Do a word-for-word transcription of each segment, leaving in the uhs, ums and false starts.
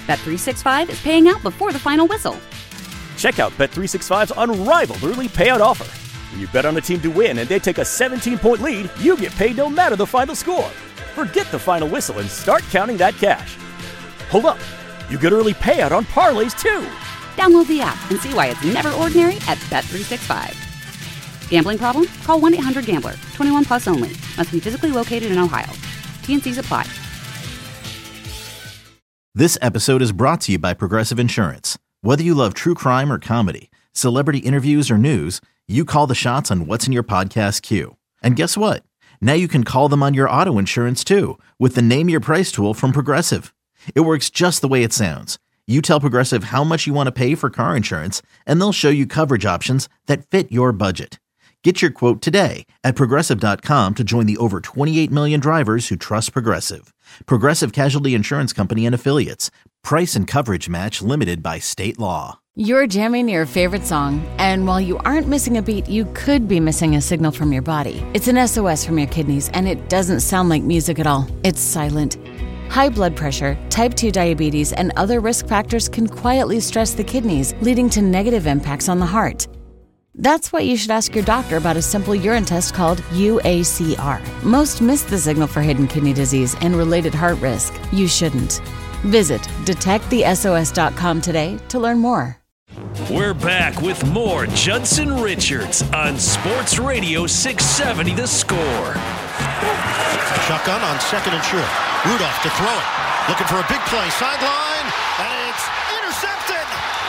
Bet three sixty-five is paying out before the final whistle. Check out Bet three sixty-five's unrivaled early payout offer. When you bet on a team to win and they take a seventeen-point lead, you get paid no matter the final score. Forget the final whistle and start counting that cash. Hold up. You get early payout on parlays, too. Download the app and see why it's never ordinary at Bet three sixty-five. Gambling problem? Call one eight hundred gambler. twenty-one plus only. Must be physically located in Ohio. T N Cs apply. This episode is brought to you by Progressive Insurance. Whether you love true crime or comedy, celebrity interviews or news, you call the shots on what's in your podcast queue. And guess what? Now you can call them on your auto insurance too with the Name Your Price tool from Progressive. It works just the way it sounds. You tell Progressive how much you want to pay for car insurance, and they'll show you coverage options that fit your budget. Get your quote today at Progressive dot com to join the over twenty-eight million drivers who trust Progressive. Progressive Casualty Insurance Company and Affiliates. Price and coverage match limited by state law. You're jamming your favorite song, and while you aren't missing a beat, you could be missing a signal from your body. It's an S O S from your kidneys, and it doesn't sound like music at all. It's silent. High blood pressure, type two diabetes, and other risk factors can quietly stress the kidneys, leading to negative impacts on the heart. That's why you should ask your doctor about a simple urine test called U A C R. Most miss the signal for hidden kidney disease and related heart risk. You shouldn't. Visit detect the S O S dot com today to learn more. We're back with more Judson Richards on Sports Radio six seventy The Score. Shotgun on second and short. Rudolph to throw it. Looking for a big play. Sideline. And it's intercepted.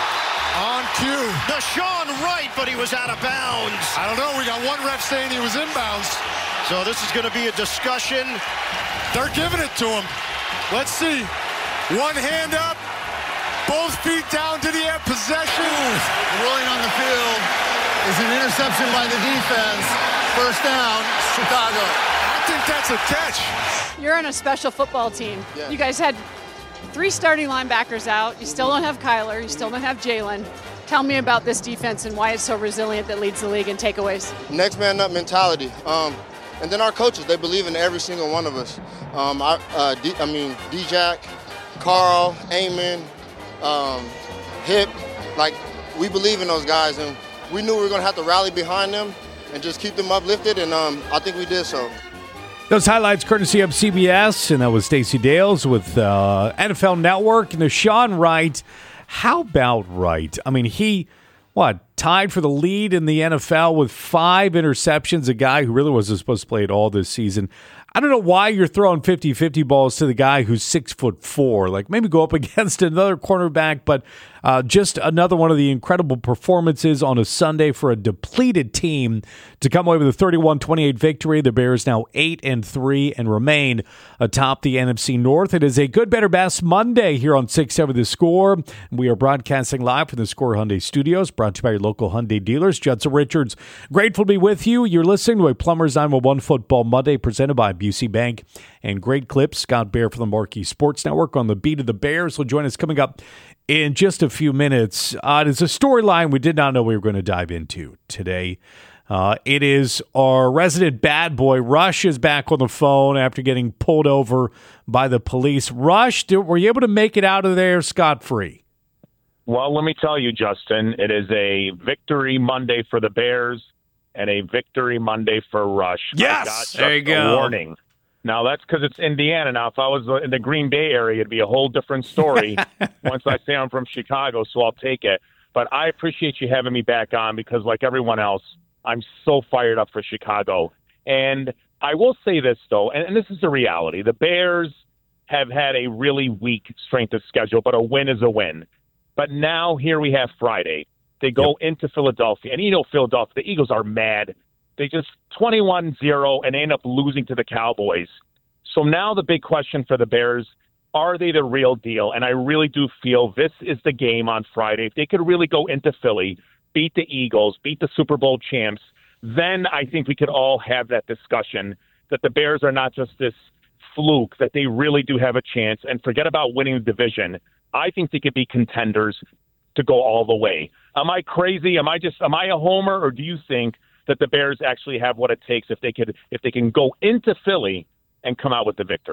On cue. Deshaun Wright, but he was out of bounds. I don't know. We got one ref saying he was inbounds. So this is going to be a discussion. They're giving it to him. Let's see. One hand up. Both feet down to the end. Possession. Rolling on the field is an interception by the defense. First down, Chicago. I think that's a catch. You're on a special football team. Yeah. You guys had three starting linebackers out. You still don't have Kyler. You still don't have Jalen. Tell me about this defense and why it's so resilient that leads the league in takeaways. Next man up mentality. Um, and then our coaches, they believe in every single one of us. Um, I, uh, D, I mean, D-Jack, Carl, Amon, um, Hip. Like, we believe in those guys, and we knew we were going to have to rally behind them and just keep them uplifted, and um, I think we did so. Those highlights courtesy of C B S, and that was Stacey Dales with uh, N F L Network. And Deshaun Wright, how about Wright? I mean, he, what, tied for the lead in the N F L with five interceptions, a guy who really wasn't supposed to play at all this season. I don't know why you're throwing fifty-fifty balls to the guy who's six foot four. Like, maybe go up against another cornerback, but uh, just another one of the incredible performances on a Sunday for a depleted team to come away with a thirty-one twenty-eight victory. The Bears now eight and three and remain atop the N F C North. It is a good, better, best Monday here on six seventy The Score. We are broadcasting live from the Score Hyundai Studios, brought to you by your local Hyundai dealers. Judson Richards, grateful to be with you. You're listening to a Plumbers nine one one Football Monday presented by Busey Bank and Great Clips. Scott Bair from the Marquee Sports Network on the beat of the Bears will join us coming up in just a few minutes. Uh, it's a storyline we did not know we were going to dive into today. Uh, it is our resident bad boy. Rush is back on the phone after getting pulled over by the police. Rush, did, were you able to make it out of there scot-free? Well, let me tell you, Justin, it is a victory Monday for the Bears and a victory Monday for Rush. Yes, there you go. Warning. Now, that's because it's Indiana. Now, if I was in the Green Bay area, it'd be a whole different story once I say I'm from Chicago, so I'll take it. But I appreciate you having me back on because, like everyone else, I'm so fired up for Chicago. And I will say this, though, and, and this is the reality. The Bears have had a really weak strength of schedule, but a win is a win. But now here we have Friday. They go yep. into Philadelphia. And you know Philadelphia, the Eagles are mad. They just twenty-one zero and end up losing to the Cowboys. So now the big question for the Bears, are they the real deal? And I really do feel this is the game on Friday. If they could really go into Philly, beat the Eagles, beat the Super Bowl champs, then I think we could all have that discussion that the Bears are not just this fluke, that they really do have a chance. And forget about winning the division. I think they could be contenders to go all the way. Am I crazy? Am I just am I a homer, or do you think that the Bears actually have what it takes if they could if they can go into Philly and come out with the victory?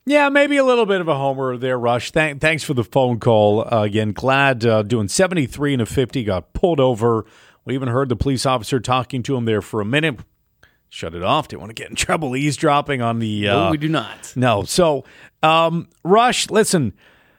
Yeah, maybe a little bit of a homer there, Rush. Thank, thanks for the phone call. Uh, again, glad uh, doing seventy-three and a fifty, got pulled over. We even heard the police officer talking to him there for a minute. Shut it off. Didn't want to get in trouble eavesdropping on the... Uh, no, we do not. No. So, um, Rush, listen,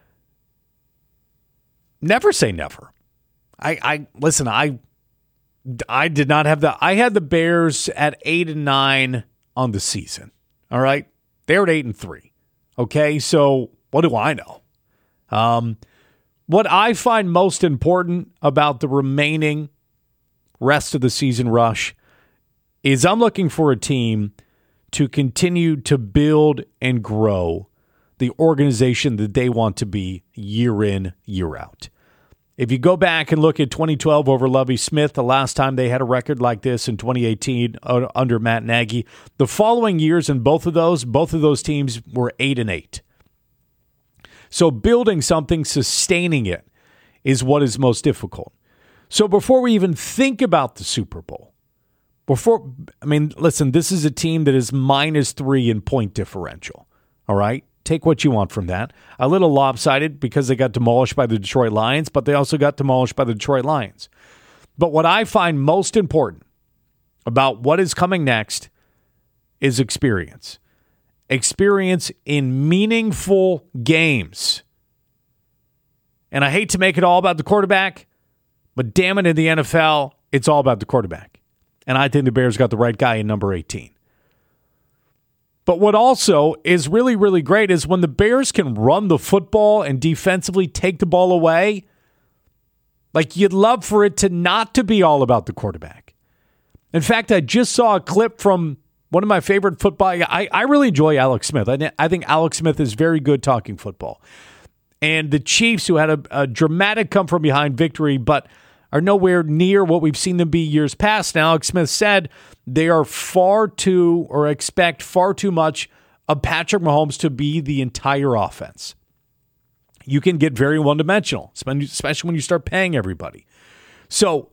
never say never. I, I listen, I I did not have the... I had the Bears at eight and nine on the season. All right? They're at eight and three. Okay, so what do I know? Um, what I find most important about the remaining rest of the season, Rush, is I'm looking for a team to continue to build and grow the organization that they want to be year in, year out. If you go back and look at twenty twelve over Lovie Smith, the last time they had a record like this in twenty eighteen uh, under Matt Nagy, the following years in both of those, both of those teams were eight and eight. So building something, sustaining it, is what is most difficult. So before we even think about the Super Bowl, before I mean, listen, this is a team that is minus three in point differential. All right? Take what you want from that. A little lopsided because they got demolished by the Detroit Lions, but they also got demolished by the Detroit Lions. But what I find most important about what is coming next is experience. Experience in meaningful games. And I hate to make it all about the quarterback, but damn it, in the N F L, it's all about the quarterback. And I think the Bears got the right guy in number eighteen. But what also is really, really great is when the Bears can run the football and defensively take the ball away, like you'd love for it to not to be all about the quarterback. In fact, I just saw a clip from one of my favorite football. I, I really enjoy Alex Smith. I, I think Alex Smith is very good talking football. And the Chiefs, who had a, a dramatic come-from-behind victory, but are nowhere near what we've seen them be years past. Now, Alex Smith said they are far too, or expect far too much of Patrick Mahomes to be the entire offense. You can get very one-dimensional, especially when you start paying everybody. So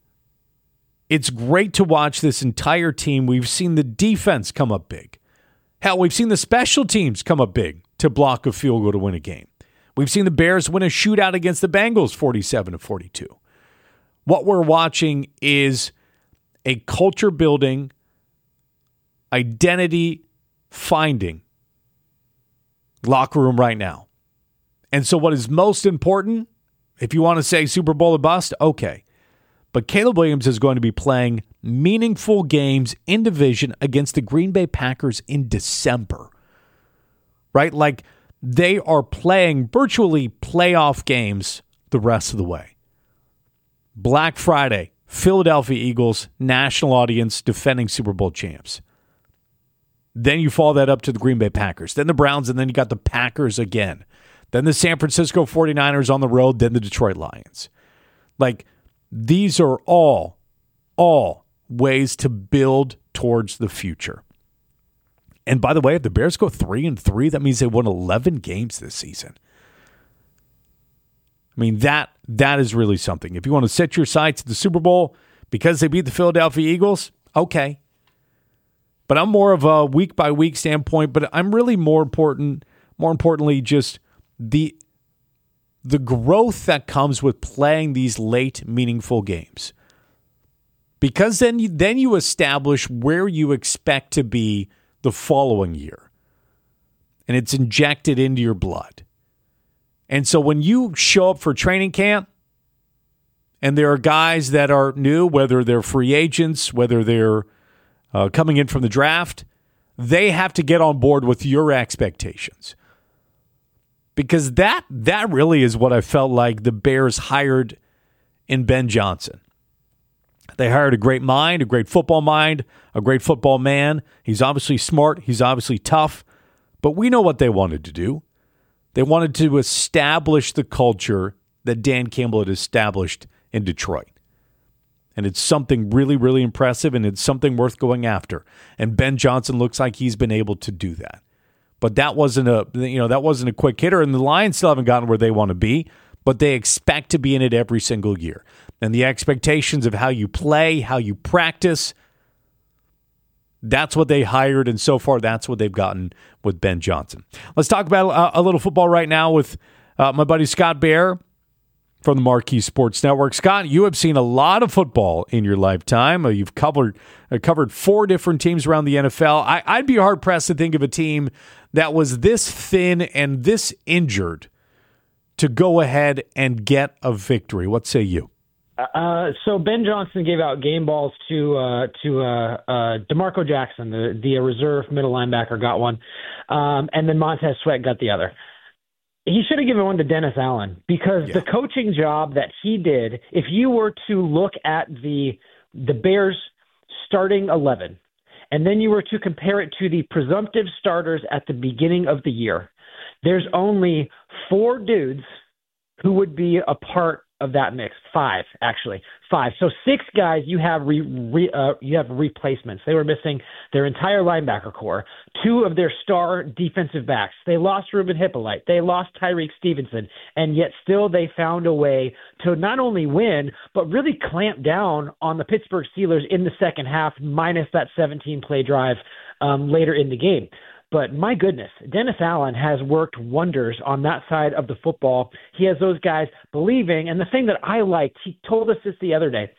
it's great to watch this entire team. We've seen the defense come up big. Hell, we've seen the special teams come up big to block a field goal to win a game. We've seen the Bears win a shootout against the Bengals forty-seven to forty-two. What we're watching is a culture-building, identity-finding locker room right now. And so what is most important, if you want to say Super Bowl or bust, okay. But Caleb Williams is going to be playing meaningful games in division against the Green Bay Packers in December. Right? Like, they are playing virtually playoff games the rest of the way. Black Friday, Philadelphia Eagles, national audience, defending Super Bowl champs. Then you follow that up to the Green Bay Packers. Then the Browns, and then you got the Packers again. Then the San Francisco forty-niners on the road, then the Detroit Lions. Like, these are all, all ways to build towards the future. And by the way, if the Bears go three and three, that means they won eleven games this season. I mean, that that is really something. If you want to set your sights at the Super Bowl because they beat the Philadelphia Eagles, okay. But I'm more of a week-by-week standpoint, but I'm really more important, more importantly, just the the growth that comes with playing these late, meaningful games. Because then you, then you establish where you expect to be the following year. And it's injected into your blood. And so when you show up for training camp, and there are guys that are new, whether they're free agents, whether they're uh, coming in from the draft, they have to get on board with your expectations. Because that that really is what I felt like the Bears hired in Ben Johnson. They hired a great mind, a great football mind, a great football man. He's obviously smart. He's obviously tough. But we know what they wanted to do. They wanted to establish the culture that Dan Campbell had established in Detroit. And it's something really, really impressive, and it's something worth going after. And Ben Johnson looks like he's been able to do that. But that wasn't a you know that wasn't a quick hitter, and the Lions still haven't gotten where they want to be, but they expect to be in it every single year. And the expectations of how you play, how you practice, That's what they hired, and so far that's what they've gotten with Ben Johnson. Let's talk about uh, a little football right now with uh, my buddy Scott Bair from the Marquee Sports Network. Scott, you have seen a lot of football in your lifetime. Uh, you've covered uh, covered four different teams around the N F L. I, I'd be hard-pressed to think of a team that was this thin and this injured to go ahead and get a victory. What say you? Uh, so Ben Johnson gave out game balls to uh, to uh, uh, DeMarco Jackson, the, the reserve middle linebacker, got one, um, and then Montez Sweat got the other. He should have given one to Dennis Allen because yeah. the coaching job that he did, if you were to look at the the Bears starting eleven, and then you were to compare it to the presumptive starters at the beginning of the year, there's only four dudes who would be a part of that mix. Five, actually. Five. So six guys you have re, re, uh, you have replacements. They were missing their entire linebacker core, two of their star defensive backs. They lost Ruben Hippolyte. They lost Tyreek Stevenson. And yet still they found a way to not only win, but really clamp down on the Pittsburgh Steelers in the second half, minus that seventeen-play drive um, later in the game. But my goodness, Dennis Allen has worked wonders on that side of the football. He has those guys believing. And the thing that I liked, he told us this the other day.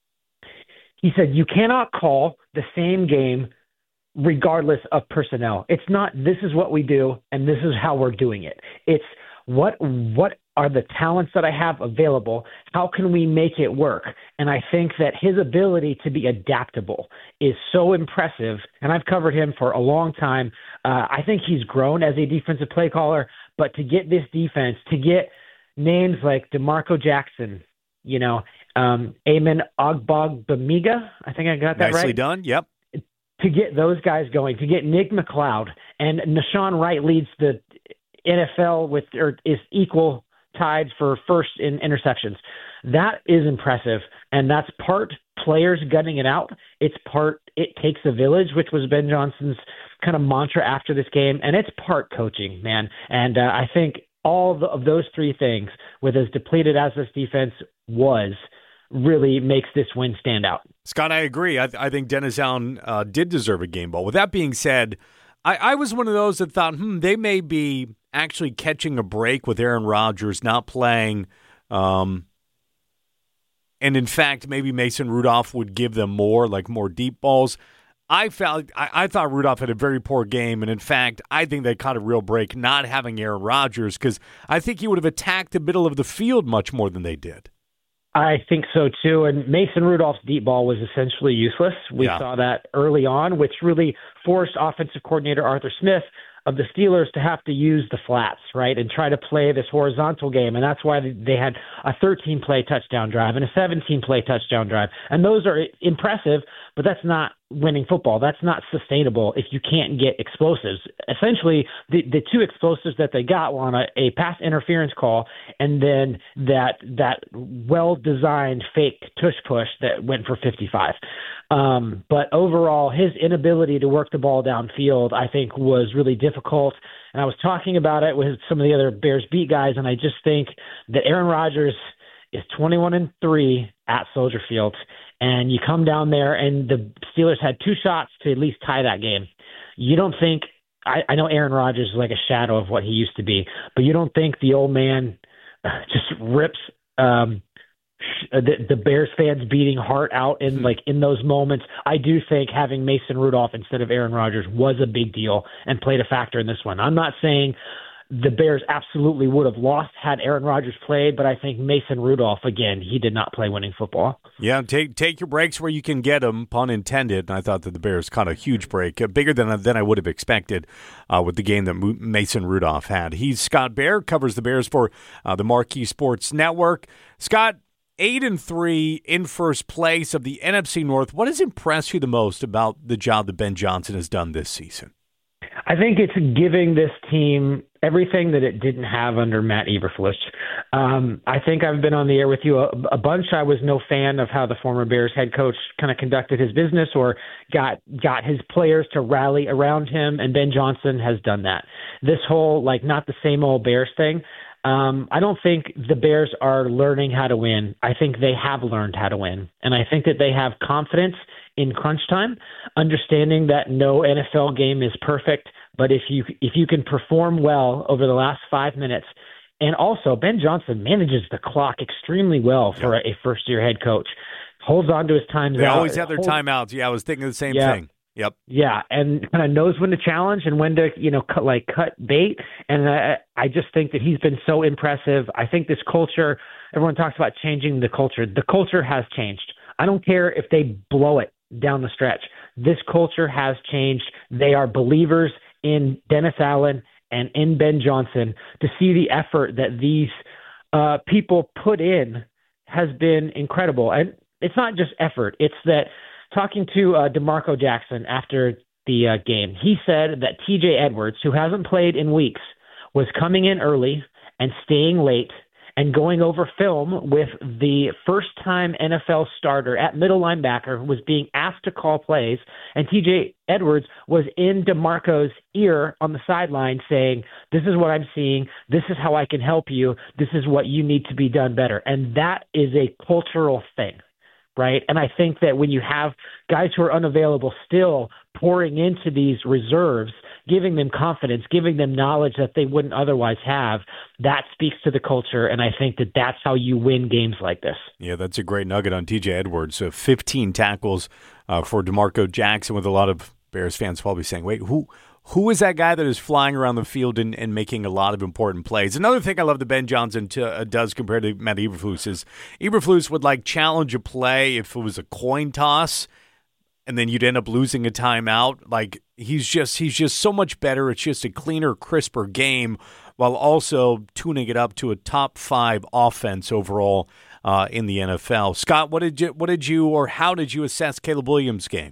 He said, you cannot call the same game regardless of personnel. It's not, this is what we do, and this is how we're doing it. It's what what are the talents that I have available? How can we make it work? And I think that his ability to be adaptable is so impressive, and I've covered him for a long time. Uh, I think he's grown as a defensive play caller, but to get this defense, to get names like DeMarco Jackson, you know, um, Amen Ogbogbemiga, I think I got that Nicely right. Nicely done, yep. To get those guys going, to get Nick McLeod, and Nashawn Wright leads the N F L with, or is equal tied for first in interceptions. That is impressive, and that's part players gunning it out. It's part it takes a village, which was Ben Johnson's kind of mantra after this game, and it's part coaching, man. And uh, I think all of, the, of those three things, with as depleted as this defense was, really makes this win stand out. Scott, I agree. I, I think Dennis Allen uh, did deserve a game ball. With that being said, I, I was one of those that thought, hmm, they may be actually catching a break with Aaron Rodgers not playing. Um, and in fact, maybe Mason Rudolph would give them more, like more deep balls. I felt I, I thought Rudolph had a very poor game, and in fact, I think they caught a real break not having Aaron Rodgers, because I think he would have attacked the middle of the field much more than they did. I think so, too. And Mason Rudolph's deep ball was essentially useless. We yeah. saw that early on, which really forced offensive coordinator Arthur Smith of the Steelers to have to use the flats, right, and try to play this horizontal game. And that's why they had a thirteen-play touchdown drive and a seventeen-play touchdown drive. And those are impressive, but that's not winning football. That's not sustainable if you can't get explosives. Essentially, the, the two explosives that they got were on a, a pass interference call and then that that well-designed fake tush push that went for fifty-five. Um, but overall, his inability to work the ball downfield, I think, was really difficult. And I was talking about it with some of the other Bears beat guys, and I just think that Aaron Rodgers is twenty-one and three at Soldier Field. And you come down there, and the Steelers had two shots to at least tie that game. You don't think I, – I know Aaron Rodgers is like a shadow of what he used to be, but you don't think the old man just rips um, the, the Bears fans' beating heart out in like in those moments? I do think having Mason Rudolph instead of Aaron Rodgers was a big deal and played a factor in this one. I'm not saying – the Bears absolutely would have lost had Aaron Rodgers played, but I think Mason Rudolph, again, he did not play winning football. Yeah, take take your breaks where you can get them, pun intended. And I thought that the Bears caught a huge break, uh, bigger than, than I would have expected uh, with the game that Mason Rudolph had. He's Scott Bair, covers the Bears for uh, the Marquee Sports Network. Scott, eight and three in first place of the N F C North. What has impressed you the most about the job that Ben Johnson has done this season? I think it's giving this team everything that it didn't have under Matt Eberflus. Um, I think I've been on the air with you a, a bunch. I was no fan of how the former Bears head coach kind of conducted his business or got got his players to rally around him, and Ben Johnson has done that. This whole, like, not the same old Bears thing, um, I don't think the Bears are learning how to win. I think they have learned how to win, and I think that they have confidence in crunch time, understanding that no N F L game is perfect, but if you if you can perform well over the last five minutes, and also Ben Johnson manages the clock extremely well for a, a first-year head coach, holds on to his times. They out, always have their holds, timeouts. Yeah, I was thinking the same yeah, thing. Yep. Yeah, and kind of knows when to challenge and when to, you know, cut, like cut bait. And I, I just think that he's been so impressive. I think this culture, everyone talks about changing the culture. The culture has changed. I don't care if they blow it down the stretch. This culture has changed. They are believers in Dennis Allen and in Ben Johnson. To see the effort that these uh, people put in has been incredible. And it's not just effort. It's that talking to uh, DeMarco Jackson after the uh, game, he said that T J Edwards, who hasn't played in weeks, was coming in early and staying late and going over film with the first-time N F L starter at middle linebacker who was being asked to call plays, and T J Edwards was in DeMarco's ear on the sideline saying, this is what I'm seeing, this is how I can help you, this is what you need to be done better. And that is a cultural thing. Right. And I think that when you have guys who are unavailable still pouring into these reserves, giving them confidence, giving them knowledge that they wouldn't otherwise have, that speaks to the culture. And I think that that's how you win games like this. Yeah, that's a great nugget on T J Edwards. Uh, fifteen tackles uh, for DeMarco Jackson, with a lot of Bears fans probably saying, wait, who who is that guy that is flying around the field and, and making a lot of important plays? Another thing I love that Ben Johnson to, uh, does compared to Matt Eberflus is Eberflus would like challenge a play if it was a coin toss, and then you'd end up losing a timeout. Like he's just he's just so much better. It's just a cleaner, crisper game, while also tuning it up to a top five offense overall uh, in the N F L. Scott, what did you what did you or how did you assess Caleb Williams' game?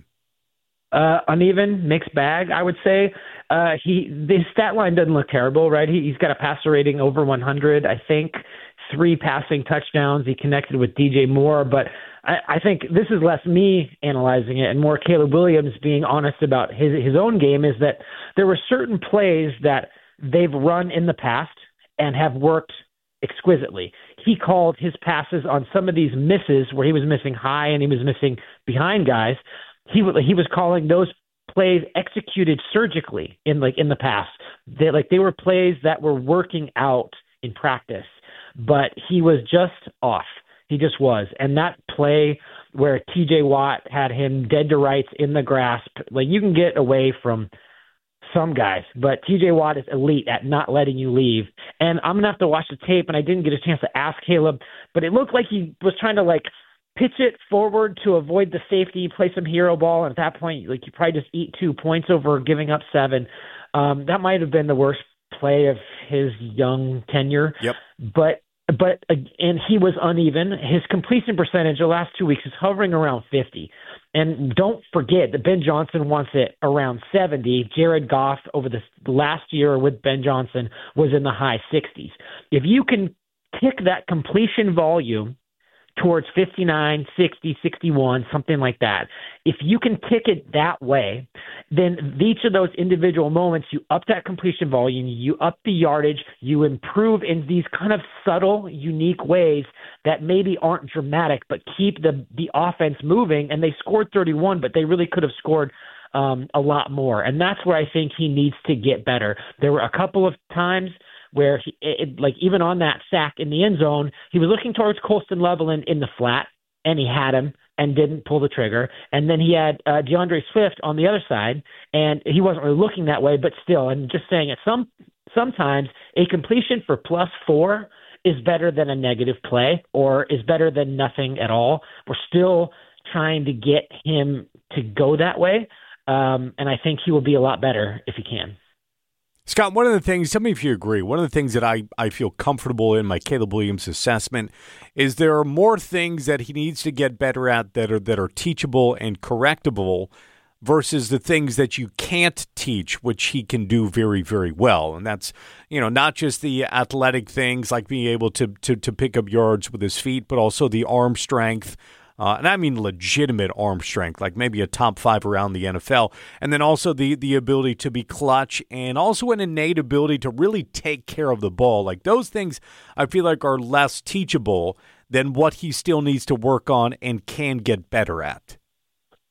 Uh, uneven, mixed bag, I would say. Uh, he the stat line doesn't look terrible, right? He, he's got a passer rating over one hundred, I think, three passing touchdowns. He connected with D J Moore, but I, I think this is less me analyzing it and more Caleb Williams being honest about his his own game. Is that there were certain plays that they've run in the past and have worked exquisitely. He called his passes on some of these misses where he was missing high and he was missing behind guys. He he was calling those plays executed surgically in like in the past. They like they were plays that were working out in practice, but he was just off. He just was. And that play where T J Watt had him dead to rights in the grasp, like you can get away from some guys, but T J Watt is elite at not letting you leave. And I'm gonna have to watch the tape, and I didn't get a chance to ask Caleb, but it looked like he was trying to like pitch it forward to avoid the safety, play some hero ball, and at that point, like you probably just eat two points over giving up seven. Um, that might have been the worst play of his young tenure. Yep. But but and he was uneven. His completion percentage the last two weeks is hovering around fifty. And don't forget that Ben Johnson wants it around seventy. Jared Goff over the last year with Ben Johnson was in the high sixties. If you can kick that completion volume towards fifty-nine, sixty, sixty-one, something like that. If you can kick it that way, then each of those individual moments, you up that completion volume, you up the yardage, you improve in these kind of subtle, unique ways that maybe aren't dramatic, but keep the, the offense moving. And they scored thirty-one, but they really could have scored um, a lot more. And that's where I think he needs to get better. There were a couple of times where he, it, like even on that sack in the end zone, he was looking towards Colston Loveland in the flat, and he had him and didn't pull the trigger. And then he had uh, DeAndre Swift on the other side, and he wasn't really looking that way, but still. And just saying it, some sometimes a completion for plus four is better than a negative play or is better than nothing at all. We're still trying to get him to go that way, um, and I think he will be a lot better if he can. Scott, one of the things, tell me if you agree, one of the things that I, I feel comfortable in my Caleb Williams assessment is there are more things that he needs to get better at that are that are teachable and correctable versus the things that you can't teach, which he can do very, very well. And that's, you know, not just the athletic things like being able to to, to pick up yards with his feet, but also the arm strength. Uh, and I mean legitimate arm strength, like maybe a top five around the N F L. And then also the the ability to be clutch and also an innate ability to really take care of the ball. Like those things I feel like are less teachable than what he still needs to work on and can get better at.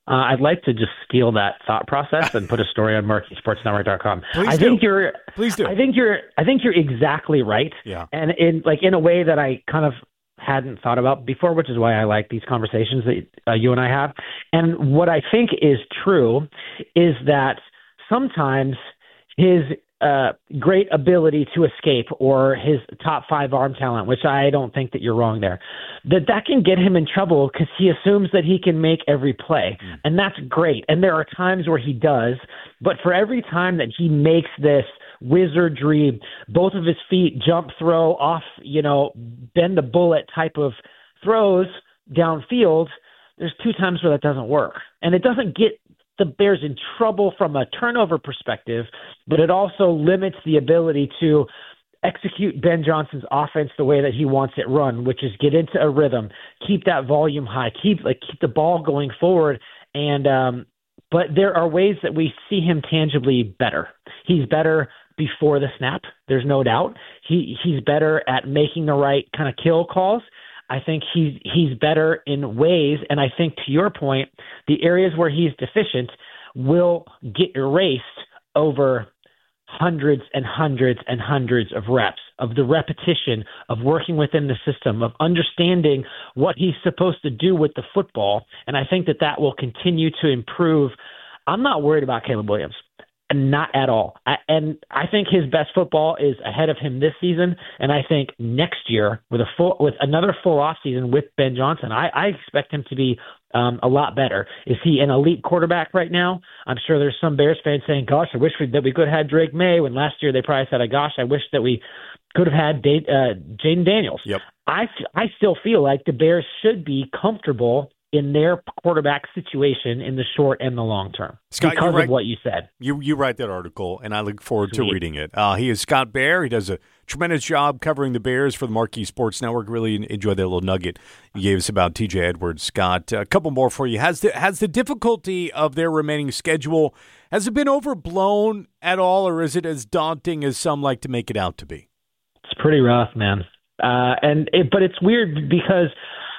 Uh, I'd like to just steal that thought process and put a story on marquee sports network dot com. Please I do. think you're Please do. I think you're I think you're exactly right. Yeah. And in like in a way that I kind of hadn't thought about before, which is why I like these conversations that uh, you and I have. And what I think is true is that sometimes his uh, great ability to escape or his top five arm talent, which I don't think that you're wrong there, that that can get him in trouble because he assumes that he can make every play. Mm. And that's great. And there are times where he does, but for every time that he makes this wizardry, both of his feet jump throw off, you know, bend the bullet type of throws downfield, there's two times where that doesn't work. And it doesn't get the Bears in trouble from a turnover perspective, but it also limits the ability to execute Ben Johnson's offense the way that he wants it run, which is get into a rhythm, keep that volume high, keep like keep the ball going forward. And um, but there are ways that we see him tangibly better. He's better before the snap. There's no doubt. He he's better at making the right kind of kill calls. I think he's he's better in ways, and I think to your point, the areas where he's deficient will get erased over hundreds and hundreds and hundreds of reps, of the repetition of working within the system, of understanding what he's supposed to do with the football, and I think that that will continue to improve. I'm not worried about Caleb Williams. Not at all. I, and I think his best football is ahead of him this season. And I think next year with a full, with another full off season with Ben Johnson, I, I expect him to be um, a lot better. Is he an elite quarterback right now? I'm sure there's some Bears fans saying, gosh, I wish we, that we could have had Drake May, when last year they probably said, gosh, I wish that we could have had Dade, uh, Jaden Daniels. Yep. I, I still feel like the Bears should be comfortable in their quarterback situation in the short and the long term, Scott, because write, of what you said. You you write that article, and I look forward Sweet. to reading it. Uh, he is Scott Bair. He does a tremendous job covering the Bears for the Marquee Sports Network. Really enjoyed that little nugget you gave us about T J Edwards. Scott, a couple more for you. Has the, has the difficulty of their remaining schedule, has it been overblown at all, or is it as daunting as some like to make it out to be? It's pretty rough, man. Uh, and it, but it's weird because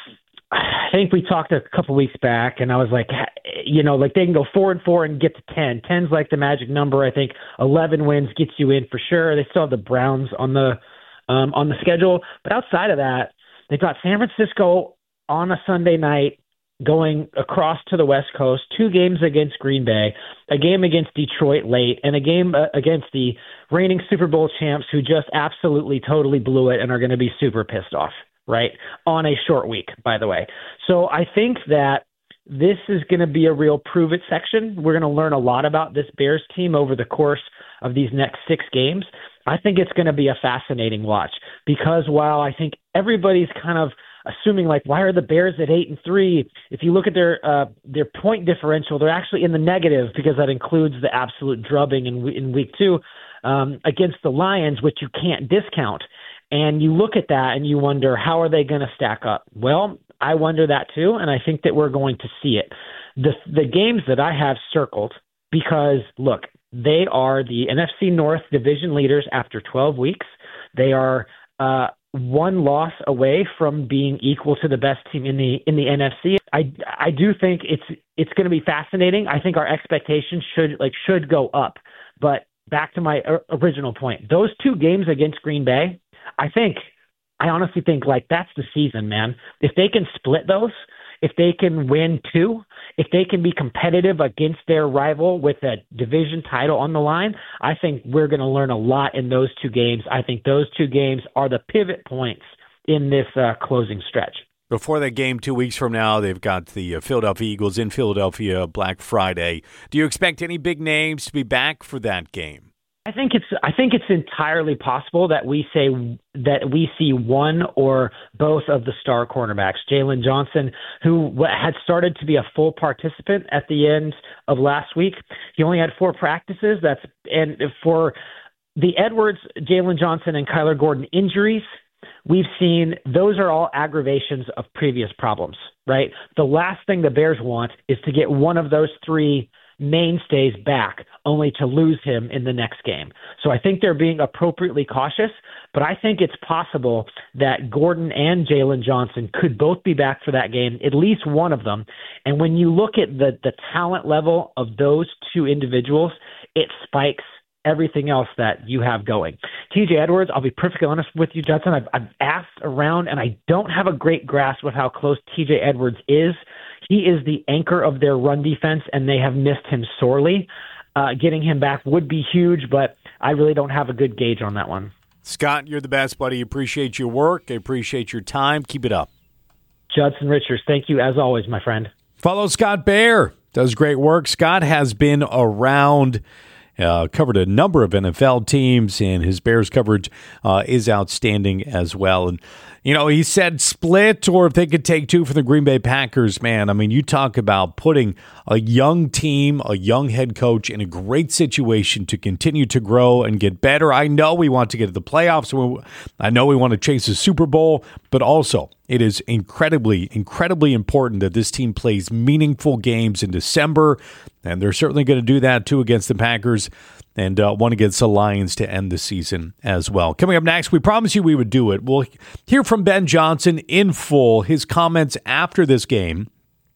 I think we talked a couple weeks back, and I was like, you know, like they can go four and four and get to ten. Ten's like the magic number. I think eleven wins gets you in for sure. They still have the Browns on the um, on the schedule, but outside of that, they've got San Francisco on a Sunday night, going across to the West Coast. Two games against Green Bay, a game against Detroit late, and a game uh, against the reigning Super Bowl champs, who just absolutely totally blew it and are going to be super pissed off. Right, on a short week, by the way. So I think that this is going to be a real prove-it section. We're going to learn a lot about this Bears team over the course of these next six games. I think it's going to be a fascinating watch, because while I think everybody's kind of assuming, like, why are the Bears at eight and three? If you look at their uh, their point differential, they're actually in the negative, because that includes the absolute drubbing in, in week two um, against the Lions, which you can't discount. And you look at that and you wonder, how are they going to stack up? Well, I wonder that too, and I think that we're going to see it. The the games that I have circled, because, look, they are the N F C North division leaders after twelve weeks. They are uh, one loss away from being equal to the best team in the in the N F C. I, I do think it's it's going to be fascinating. I think our expectations should like should go up. But back to my original point, those two games against Green Bay, I think, I honestly think, like, that's the season, man. If they can split those, if they can win two, if they can be competitive against their rival with a division title on the line, I think we're going to learn a lot in those two games. I think those two games are the pivot points in this uh, closing stretch. Before that game two weeks from now, they've got the uh, Philadelphia Eagles in Philadelphia Black Friday. Do you expect any big names to be back for that game? I think it's I think it's entirely possible that we say that we see one or both of the star cornerbacks. Jalen Johnson, who had started to be a full participant at the end of last week, he only had four practices. That's and for the Edwards, Jalen Johnson, and Kyler Gordon injuries, we've seen those are all aggravations of previous problems. Right. The last thing the Bears want is to get one of those three mainstays back, only to lose him in the next game. So I think they're being appropriately cautious, but I think it's possible that Gordon and Jalen Johnson could both be back for that game, at least one of them. And when you look at the, the talent level of those two individuals, it spikes everything else that you have going. T J Edwards, I'll be perfectly honest with you, Judson, I've, I've asked around, and I don't have a great grasp of how close T J Edwards is. He is the anchor of their run defense, and they have missed him sorely. Uh, getting him back would be huge, but I really don't have a good gauge on that one. Scott, you're the best, buddy. Appreciate your work. I appreciate your time. Keep it up. Judson Richards, thank you as always, my friend. Follow Scott Bair. Does great work. Scott has been around, uh, covered a number of N F L teams, and his Bears coverage uh, is outstanding as well. And, you know, he said split, or if they could take two for the Green Bay Packers, man. I mean, you talk about putting a young team, a young head coach in a great situation to continue to grow and get better. I know we want to get to the playoffs. I know we want to chase a Super Bowl, but also it is incredibly, incredibly important that this team plays meaningful games in December, and they're certainly going to do that too against the Packers, and uh, one against the Lions to end the season as well. Coming up next, we promised you we would do it. We'll hear from Ben Johnson in full, his comments after this game.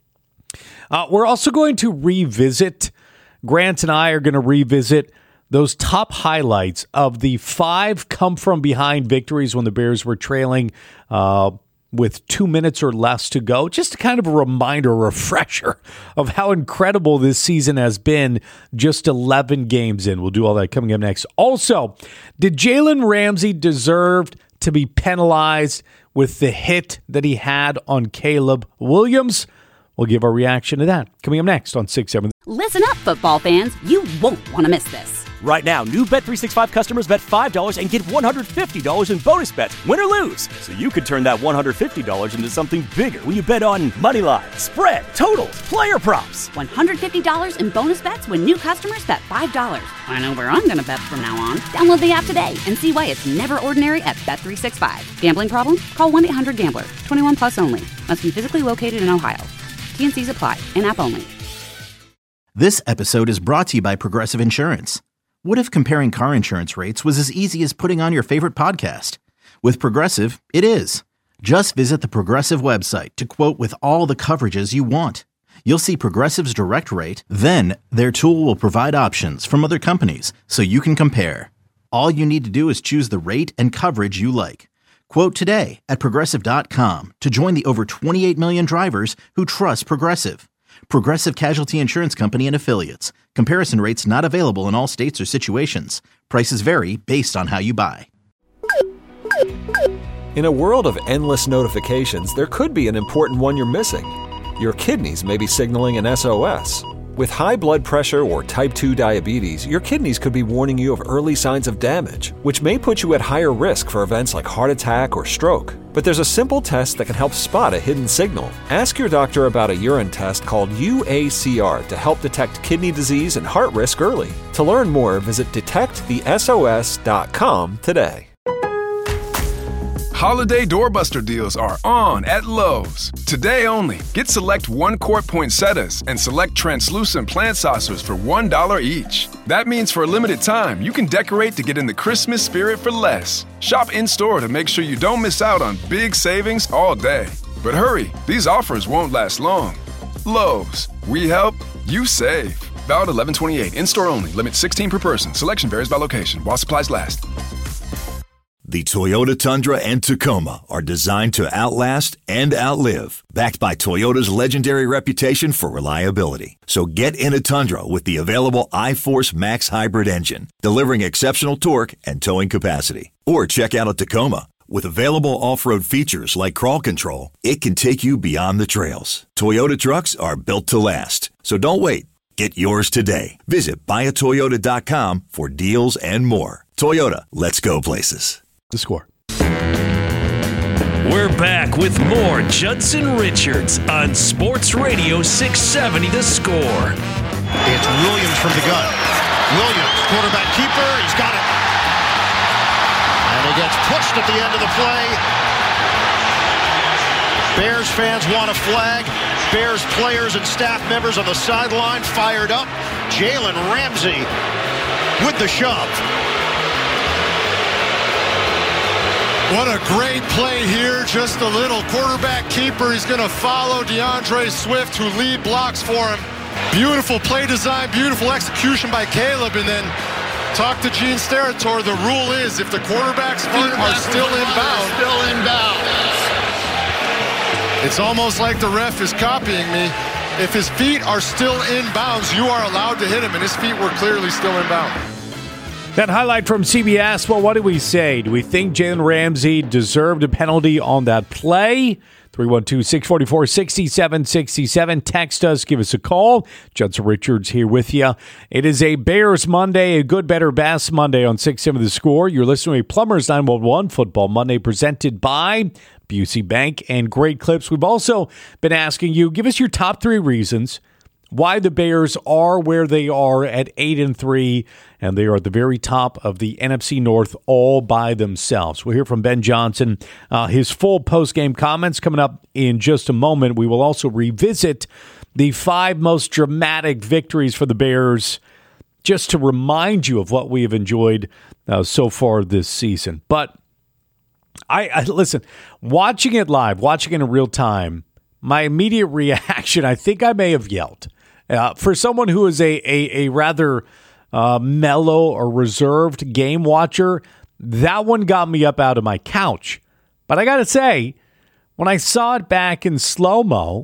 Uh, we're also going to revisit, Grant and I are going to revisit those top highlights of the five come-from-behind victories when the Bears were trailing uh, with two minutes or less to go. Just kind of a reminder, a refresher of how incredible this season has been just eleven games in. We'll do all that coming up next. Also, did Jalen Ramsey deserve to be penalized with the hit that he had on Caleb Williams? We'll give our reaction to that coming up next on six seven. Listen up, football fans. You won't want to miss this. Right now, new Bet three sixty-five customers bet five dollars and get one hundred fifty dollars in bonus bets, win or lose. So you could turn that one hundred fifty dollars into something bigger when you bet on money line, spread, totals, player props. one hundred fifty dollars in bonus bets when new customers bet five dollars. I know where I'm going to bet from now on. Download the app today and see why it's never ordinary at Bet three sixty-five. Gambling problem? Call one eight hundred gambler. twenty-one plus only. Must be physically located in Ohio. T N Cs apply. In-app only. This episode is brought to you by Progressive Insurance. What if comparing car insurance rates was as easy as putting on your favorite podcast? With Progressive, it is. Just visit the Progressive website to quote with all the coverages you want. You'll see Progressive's direct rate, then their tool will provide options from other companies so you can compare. All you need to do is choose the rate and coverage you like. Quote today at Progressive dot com to join the over twenty-eight million drivers who trust Progressive. Progressive Casualty Insurance Company and Affiliates. Comparison rates not available in all states or situations. Prices vary based on how you buy. In a world of endless notifications, there could be an important one you're missing. Your kidneys may be signaling an S O S. With high blood pressure or type two diabetes, your kidneys could be warning you of early signs of damage, which may put you at higher risk for events like heart attack or stroke. But there's a simple test that can help spot a hidden signal. Ask your doctor about a urine test called U A C R to help detect kidney disease and heart risk early. To learn more, visit detect the S O S dot com today. Holiday doorbuster deals are on at Lowe's. Today only, get select one-quart poinsettias and select translucent plant saucers for one dollar each. That means for a limited time, you can decorate to get in the Christmas spirit for less. Shop in-store to make sure you don't miss out on big savings all day. But hurry, these offers won't last long. Lowe's, we help, you save. Valid eleven twenty-eight, in-store only, limit sixteen per person. Selection varies by location, while supplies last. The Toyota Tundra and Tacoma are designed to outlast and outlive, backed by Toyota's legendary reputation for reliability. So get in a Tundra with the available iForce Max hybrid engine, delivering exceptional torque and towing capacity. Or check out a Tacoma. With available off-road features like crawl control, it can take you beyond the trails. Toyota trucks are built to last. So don't wait. Get yours today. Visit buy a toyota dot com for deals and more. Toyota, let's go places. The Score. We're back with more Judson Richards on Sports Radio six seventy The Score. It's Williams from the gun. Williams, quarterback keeper, he's got it. And he gets pushed at the end of the play. Bears fans want a flag. Bears players and staff members on the sideline fired up. Jalen Ramsey with the shove. What a great play here. Just a little quarterback keeper. He's going to follow DeAndre Swift, who lead blocks for him. Beautiful play design, beautiful execution by Caleb. And then talk to Gene Steratore. The rule is if the quarterback's feet are still inbound, Still inbound. it's almost like the ref is copying me. If his feet are still inbounds, you are allowed to hit him, and his feet were clearly still inbound. That highlight from C B S, well, what do we say? Do we think Jalen Ramsey deserved a penalty on that play? three one two, six four four, six seven six seven. Text us, give us a call. Judson Richards here with you. It is a Bears Monday, a good, better, best Monday on six seven The Score. You're listening to Plumbers nine one one Football Monday presented by Busey Bank and Great Clips. We've also been asking you, give us your top three reasons why the Bears are where they are at eight and three, and they are at the very top of the N F C North all by themselves. We'll hear from Ben Johnson, uh, his full post-game comments coming up in just a moment. We will also revisit the five most dramatic victories for the Bears, just to remind you of what we have enjoyed uh, so far this season. But I, I listen, watching it live, watching it in real time, my immediate reaction, I think I may have yelled. Uh, for someone who is a, a, a rather uh, mellow or reserved game watcher, that one got me up out of my couch. But I got to say, when I saw it back in slow-mo,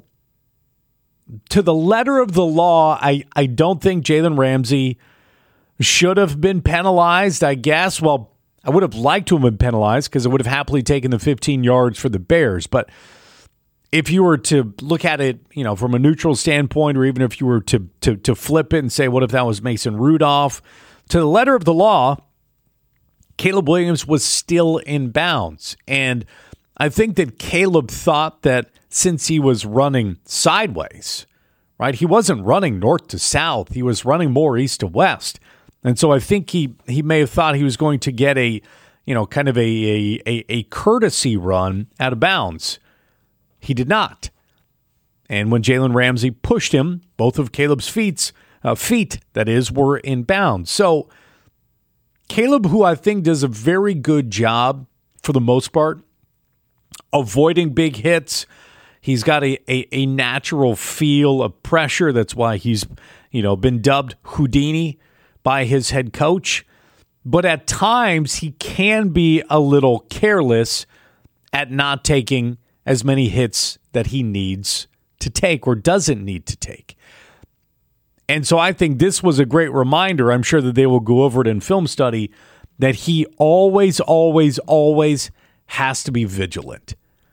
to the letter of the law, I, I don't think Jalen Ramsey should have been penalized, I guess. Well, I would have liked to have been penalized because I would have happily taken the fifteen yards for the Bears. But if you were to look at it, you know, from a neutral standpoint, or even if you were to, to to flip it and say, what if that was Mason Rudolph? To the letter of the law, Caleb Williams was still in bounds. And I think that Caleb thought that since he was running sideways, right, he wasn't running north to south. He was running more east to west. And so I think he, he may have thought he was going to get a, you know, kind of a a, a, a courtesy run out of bounds. He did not. And when Jalen Ramsey pushed him, both of Caleb's feet, uh, feet, that is, were in bounds. So Caleb, who I think does a very good job for the most part, avoiding big hits. He's got a, a, a natural feel of pressure. That's why he's, you know, been dubbed Houdini by his head coach. But at times, he can be a little careless at not taking as many hits that he needs to take or doesn't need to take. And so I think this was a great reminder. I'm sure that they will go over it in film study, that he always, always, always has to be vigilant.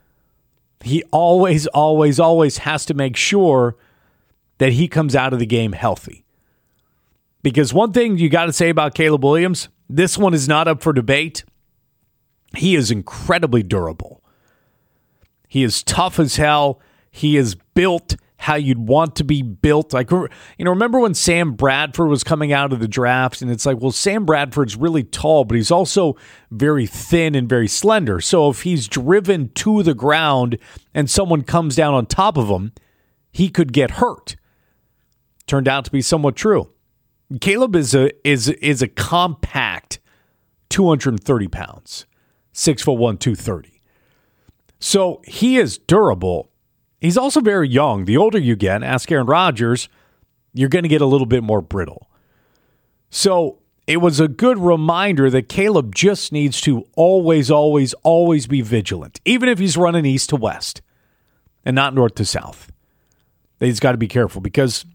He always, always, always has to make sure that he comes out of the game healthy. Because one thing you got to say about Caleb Williams, this one is not up for debate. He is incredibly durable. He is tough as hell. He is built how you'd want to be built. Like, you know, remember when Sam Bradford was coming out of the draft, and it's like, well, Sam Bradford's really tall, but he's also very thin and very slender. So if he's driven to the ground and someone comes down on top of him, he could get hurt. Turned out to be somewhat true. Caleb is a is is a compact two hundred thirty pounds, six foot one, two thirty. So he is durable. He's also very young. The older you get, ask Aaron Rodgers, you're going to get a little bit more brittle. So it was a good reminder that Caleb just needs to always, always, always be vigilant, even if he's running east to west and not north to south. He's got to be careful because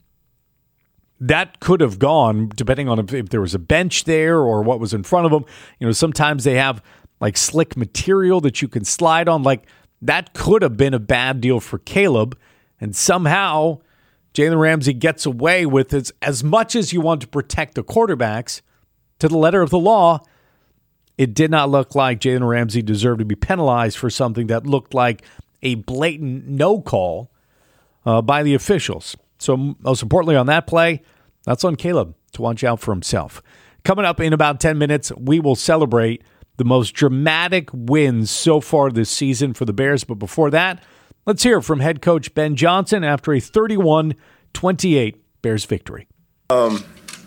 that could have gone, depending on if, if there was a bench there or what was in front of him. You know, sometimes they have like slick material that you can slide on. Like, that could have been a bad deal for Caleb. And somehow Jalen Ramsey gets away with it. As much as you want to protect the quarterbacks, to the letter of the law, it did not look like Jalen Ramsey deserved to be penalized for something that looked like a blatant no call uh, by the officials. So most importantly on that play, that's on Caleb to watch out for himself. Coming up in about ten minutes, we will celebrate the most dramatic wins so far this season for the Bears. But before that, Let's hear from head coach Ben Johnson after a thirty-one twenty-eight Bears victory. Um,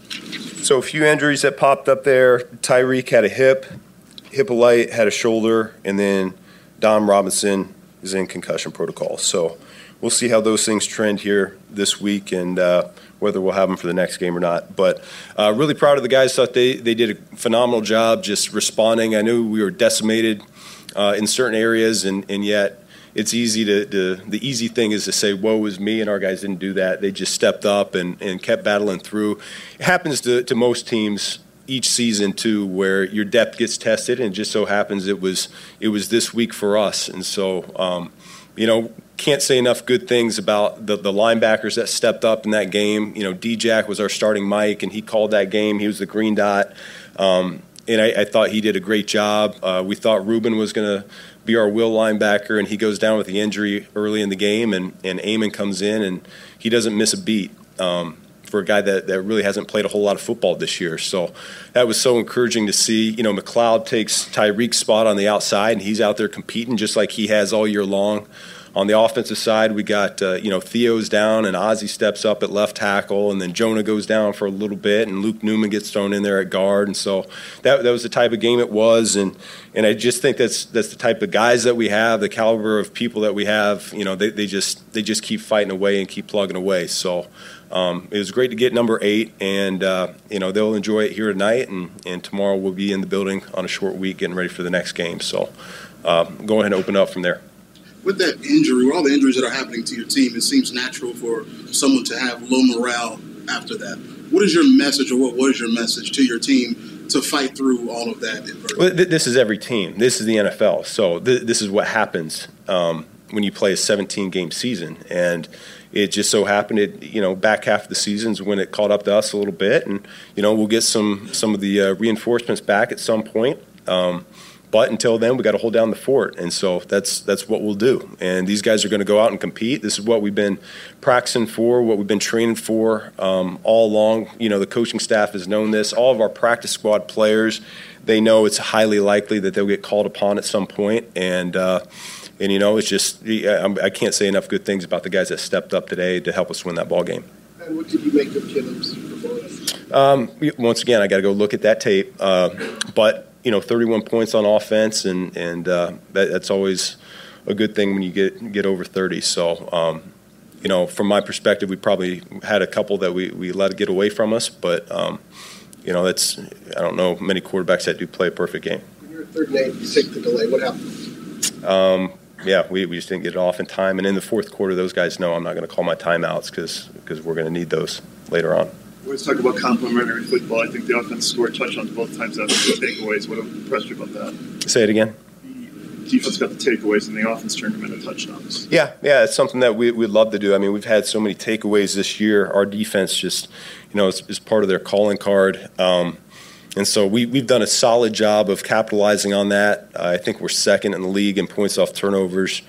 so a few injuries that popped up there. Tyreek had a hip, Hippolyte had a shoulder, and then Dom Robinson is in concussion protocol. So we'll see how those things trend here this week and uh, whether we'll have them for the next game or not. But uh, really proud of the guys. Thought they, they did a phenomenal job just responding. I knew we were decimated uh, in certain areas, and, and yet it's easy to, to – the easy thing is to say, woe is me, and our guys didn't do that. They just stepped up and, and kept battling through. It happens to, to most teams each season too, where your depth gets tested, and it just so happens it was it was this week for us. And so, um, you know, can't say enough good things about the, the linebackers that stepped up in that game. You know, D-Jack was our starting Mike, and he called that game. He was the green dot, um, and I, I thought he did a great job. Uh, we thought Ruben was going to be our will linebacker, and he goes down with the injury early in the game, and, and Amon comes in, and he doesn't miss a beat. Um, for a guy that, that really hasn't played a whole lot of football this year. So that was so encouraging to see. You know, McLeod takes Tyreek's spot on the outside, and he's out there competing just like he has all year long. On the offensive side, we got, uh, you know, Theo's down, and Ozzie steps up at left tackle, and then Jonah goes down for a little bit, and Luke Newman gets thrown in there at guard. And so that that was the type of game it was. And and I just think that's that's the type of guys that we have, the caliber of people that we have. You know, they, they just they just keep fighting away and keep plugging away. So um, it was great to get number eight, and, uh, you know, they'll enjoy it here tonight, and, and tomorrow we'll be in the building on a short week getting ready for the next game. So uh, go ahead and open up from there. With that injury, with all the injuries that are happening to your team, it seems natural for someone to have low morale after that. What is your message, or what was your message to your team to fight through all of that? Well, th- this is every team. This is the N F L. So th- this is what happens um, when you play a seventeen-game season. And it just so happened, it, you know, back half of the season's when it caught up to us a little bit. And, you know, we'll get some, some of the uh, reinforcements back at some point. Um, But until then, we got to hold down the fort, and so that's that's what we'll do. And these guys are going to go out and compete. This is what we've been practicing for, what we've been training for um, all along. You know, the coaching staff has known this. All of our practice squad players, they know it's highly likely that they'll get called upon at some point. And uh, and you know, it's just I can't say enough good things about the guys that stepped up today to help us win that ball game. And what did you make of Killem's performance? Um, once again, I got to go look at that tape, uh, but. You know, thirty-one points on offense, and and uh, that, that's always a good thing when you get get over thirty. So, um, you know, from my perspective, we probably had a couple that we, we let it get away from us, but um, you know, that's I don't know many quarterbacks that do play a perfect game. When you're at third and eight, you take the delay. What happened? Um, yeah, we, we just didn't get it off in time, and in the fourth quarter, those guys know I'm not going to call my timeouts because because we're going to need those later on. We always talk about complementary football. I think the offense scored touchdowns both times after the takeaways. What impressed you about that? Say it again. The defense got the takeaways, and the offense turned them into touchdowns. Yeah, yeah, it's something that we, we'd love to do. I mean, we've had so many takeaways this year. Our defense just, you know, is, is part of their calling card. Um, and so we, we've done a solid job of capitalizing on that. Uh, I think we're second in the league in points off turnovers.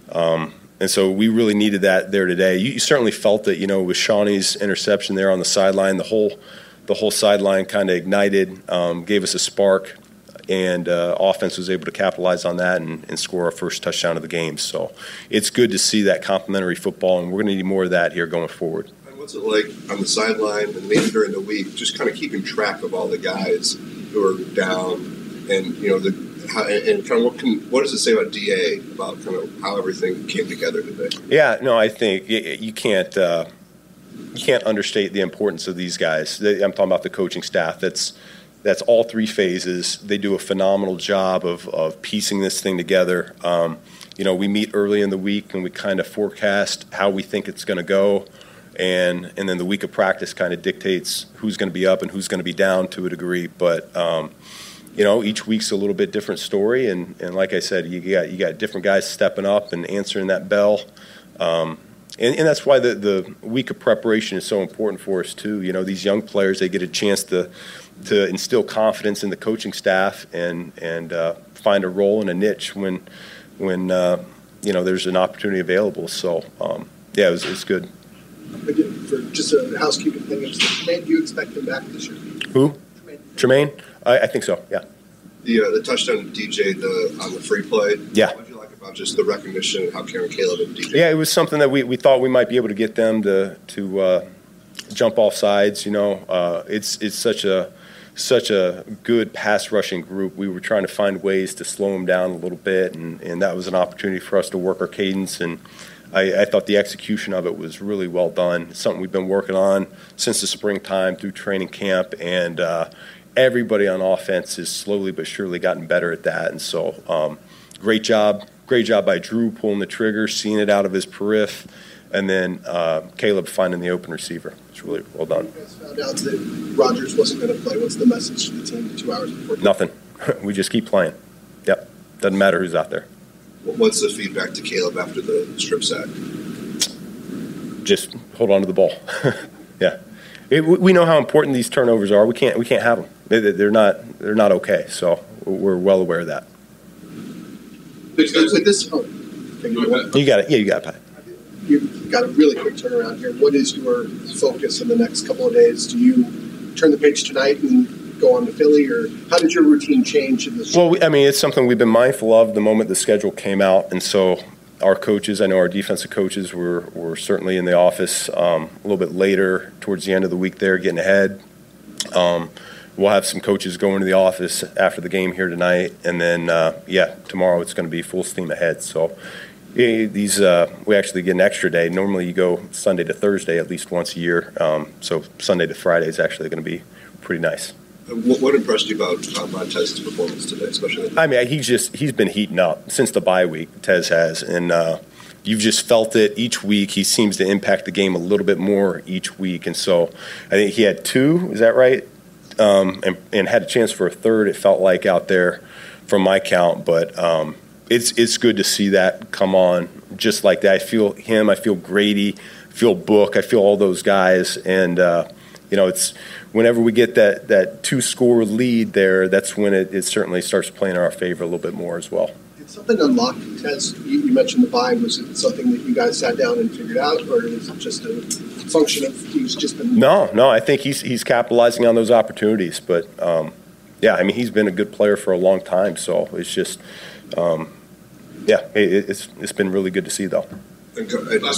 Um And so we really needed that there today. You, you certainly felt it, you know, with Shawnee's interception there on the sideline. The whole, the whole sideline kind of ignited, um, gave us a spark, and uh, offense was able to capitalize on that and, and score our first touchdown of the game. So it's good to see that complementary football, and we're going to need more of that here going forward. And what's it like on the sideline and maybe during the week, just kind of keeping track of all the guys who are down, and you know the. How, and kind of what, can, what does it say about D A, about kind of how everything came together today? Yeah, no, I think you can't uh, you can't understate the importance of these guys. I'm talking about the coaching staff. That's that's all three phases. They do a phenomenal job of, of piecing this thing together. Um, you know, we meet early in the week and we kind of forecast how we think it's going to go, and and then the week of practice kind of dictates who's going to be up and who's going to be down to a degree, but. Um, You know, each week's a little bit different story, and, and like I said, you got you got different guys stepping up and answering that bell, um, and, and that's why the, the week of preparation is so important for us too. You know, these young players, they get a chance to to instill confidence in the coaching staff and and uh, find a role and a niche when when uh, you know there's an opportunity available. So um, yeah, it was, it was good. Again, for just a housekeeping thing, Tremaine, do you expect him back this year? Who? Tremaine. Tremaine? I, I think so. Yeah. The uh, the touchdown to D J the on the free play. Yeah. What did you like about about just the recognition and how Karen Caleb and D J. Yeah, it was something that we, we thought we might be able to get them to to uh, jump off sides. You know, uh, it's it's such a such a good pass rushing group. We were trying to find ways to slow them down a little bit, and, and that was an opportunity for us to work our cadence. And I, I thought the execution of it was really well done. It's something we've been working on since the springtime through training camp, and uh, everybody on offense has slowly but surely gotten better at that. And so, um, great job, great job by Drew pulling the trigger, seeing it out of his periph, and then uh, Caleb finding the open receiver. It's really well done. You guys found out that Rodgers wasn't going to play. What's the message to the team two hours before? Nothing. We just keep playing. Yep. Doesn't matter who's out there. What's the feedback to Caleb after the strip sack? Just hold on to the ball. Yeah. It, we know how important these turnovers are. We can't we can't have them. They, they're not they're not okay. So we're well aware of that. With this, oh, you got it. Yeah, you got it, Pat. You've got a really quick turnaround here. What is your focus in the next couple of days? Do you turn the page tonight and go on to Philly, or how did your routine change in this? Well, we, I mean, it's something we've been mindful of the moment the schedule came out, and so our coaches, I know our defensive coaches were, were certainly in the office um, a little bit later towards the end of the week there, getting ahead. Um, we'll have some coaches go into the office after the game here tonight, and then, uh, yeah, tomorrow it's going to be full steam ahead. So yeah, these uh, we actually get an extra day. Normally you go Sunday to Thursday at least once a year, um, so Sunday to Friday is actually going to be pretty nice. What, what impressed you about uh, Montez's performance today, especially? I mean, he's just he's been heating up since the bye week. Tez has, and uh, you've just felt it each week. He seems to impact the game a little bit more each week, and so I think he had two. Is that right? Um, and, and had a chance for a third. It felt like out there, from my count, but um, it's it's good to see that come on just like that. I feel him. I feel Grady. I feel Book. I feel all those guys, and uh, you know, it's. Whenever we get that, that two-score lead there, that's when it, it certainly starts playing in our favor a little bit more as well. Did something unlock, Tez? You, you mentioned the bye. Was it something that you guys sat down and figured out, or is it just a function of he's just been... No, no, I think he's he's capitalizing on those opportunities. But, um, yeah, I mean, he's been a good player for a long time, so it's just, um, yeah, it, it's it's been really good to see, though. And,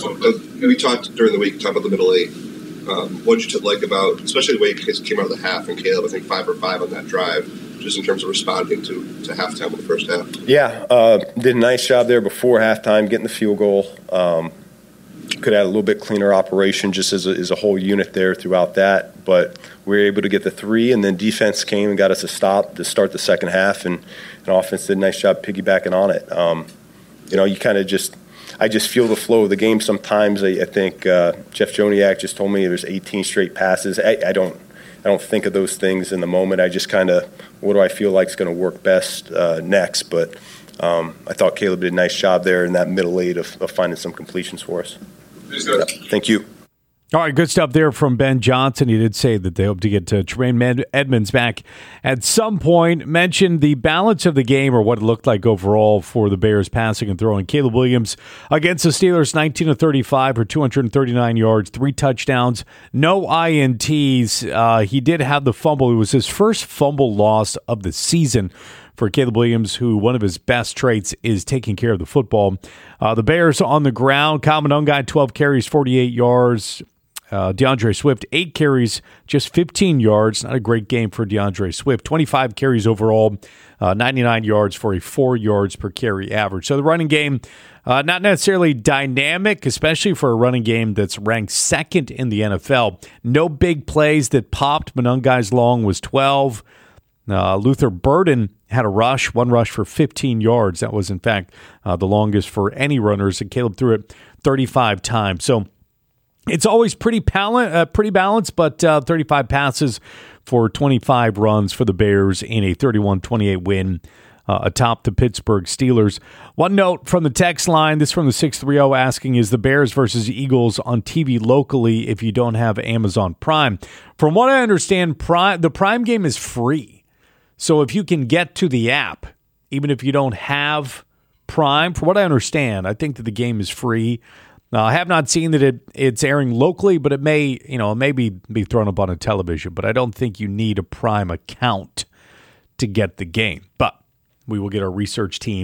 uh, we talked during the week, talked about the middle eight. Um, what did you like about, especially the way you came out of the half, and Caleb, I think five for five on that drive, just in terms of responding to, to halftime in the first half? Yeah, uh, did a nice job there before halftime, getting the field goal. Um, could have had a little bit cleaner operation just as a, as a whole unit there throughout that, but we were able to get the three, and then defense came and got us a stop to start the second half, and, and offense did a nice job piggybacking on it. Um, you know, you kind of just – I just feel the flow of the game sometimes. I, I think uh, Jeff Joniak just told me there's eighteen straight passes. I, I don't I don't think of those things in the moment. I just kind of, what do I feel like is going to work best uh, next? But um, I thought Caleb did a nice job there in that middle eight of, of finding some completions for us. Yeah, thank you. All right, good stuff there from Ben Johnson. He did say that they hope to get uh, Tremaine Edmonds back at some point. Mentioned the balance of the game, or what it looked like overall for the Bears passing and throwing. Caleb Williams against the Steelers, nineteen of thirty-five for two hundred thirty-nine yards, three touchdowns, no I N Ts. Uh, he did have the fumble. It was his first fumble loss of the season for Caleb Williams, who one of his best traits is taking care of the football. Uh, the Bears on the ground, Kyle Monangai, twelve carries, forty-eight yards. Uh, DeAndre Swift, eight carries, just fifteen yards. Not a great game for DeAndre Swift. twenty-five carries overall, uh, ninety-nine yards for a four yards per carry average. So the running game, uh, not necessarily dynamic, especially for a running game that's ranked second in the N F L. No big plays that popped. Monangai's long was twelve. Uh, Luther Burden had a rush, one rush for fifteen yards. That was, in fact, uh, the longest for any runners, and Caleb threw it thirty-five times. So it's always pretty, pal- uh, pretty balanced, but uh, thirty-five passes for twenty-five runs for the Bears in a thirty-one twenty-eight win uh, atop the Pittsburgh Steelers. One note from the text line, this from the six three zero, asking, is the Bears versus Eagles on T V locally if you don't have Amazon Prime? From what I understand, Prime, the Prime game is free. So if you can get to the app, even if you don't have Prime, from what I understand, I think that the game is free. Now, I have not seen that it it's airing locally, but it may, you know, maybe be thrown up on a television. But I don't think you need a Prime account to get the game. But we will get our research team